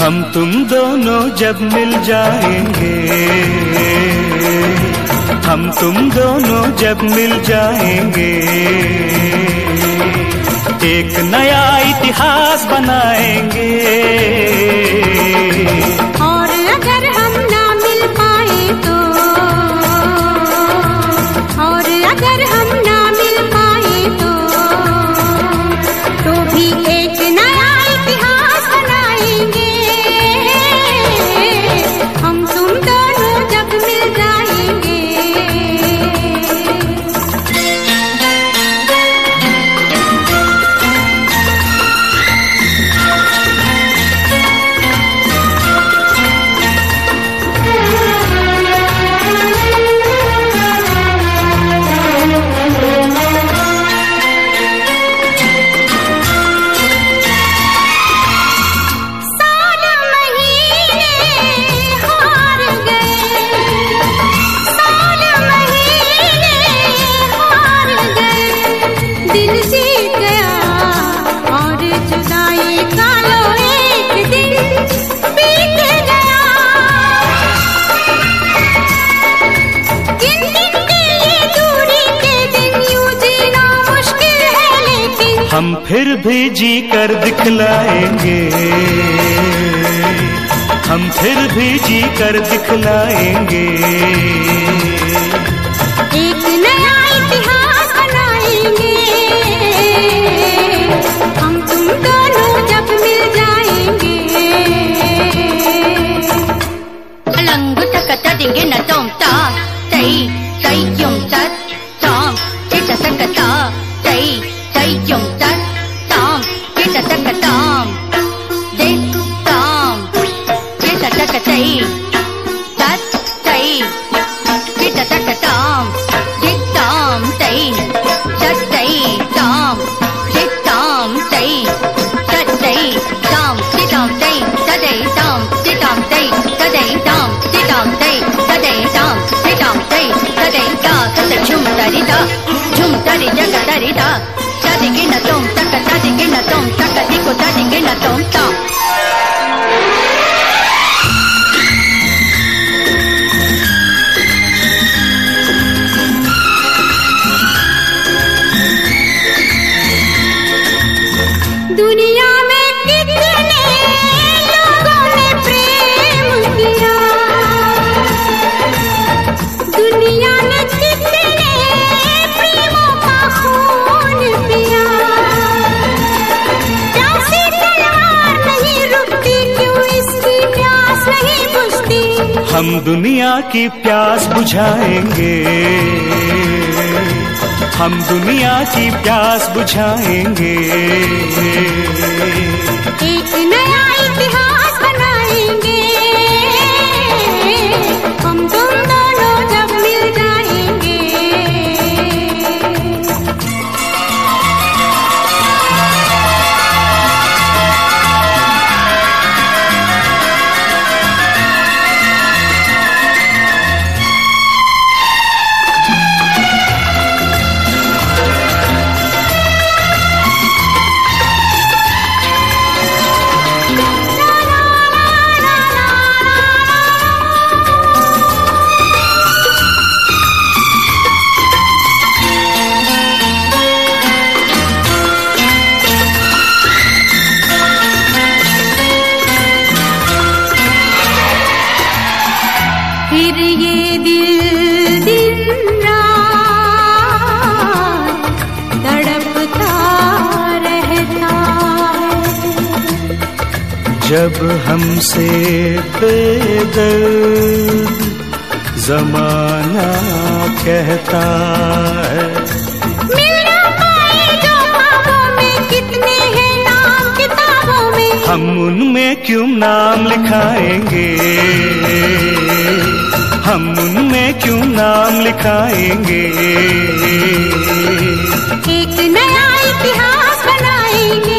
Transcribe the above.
हम तुम दोनों जब मिल जाएंगे, हम तुम दोनों जब मिल जाएंगे, एक नया इतिहास बनाएंगे। और अगर हम ना मिल पाए तो, और अगर हम ना मिल पाए तो भी एक नया इतिहास बनाएंगे। हम तुम दोनों जब मिल जाएंगे। हम फिर भी जी कर दिखलाएंगे, हम फिर भी जी कर दिखलाएंगे, एक नया इतिहास बनाएंगे। हम तुम दोनों जब मिल जाएंगे। अलंग तक देंगे न तुम ता तई तई क्यों तक ताम के तकता तई तई क्यों तक ताम के तकताम दे ताम के तकतई तत तई के तकताम दे ताम तई तत तई ताम दे ताम तई तत तई ताम दे ताम तई तदई ताम दे ताम तई तदई ताम दे ताम तई तदई ताम दे ताम तई तदई ता तत झुम तरिता झुम तरि जग तरिता तादिगे न तुम तक तादिगे न तुम तक दिको तादिगे न तुम ता। दुनिया में कितने लोगों ने प्रेम किया, दुनिया ने कितने प्रेमों का खून पिया। प्यासी तलवार नहीं रुकती, क्यों इसकी प्यास नहीं बुझती। हम दुनिया की प्यास बुझाएंगे, हम दुनिया की प्यास बुझाएंगे, एक नया इतिहास बनाएंगे। हम तुम दोनों जब मिल जाएंगे। फिर ये दिल दिन रात तड़पता रहता, जब हमसे बेदर्द जमाना कहता है। मिल ना पाए जो ख्वाबों में, कितने हैं नाम किताबों में। हम उनमें क्यों नाम लिखाएंगे, हम उनमें क्यों नाम लिखाएंगे, एक नया इतिहास बनाएंगे।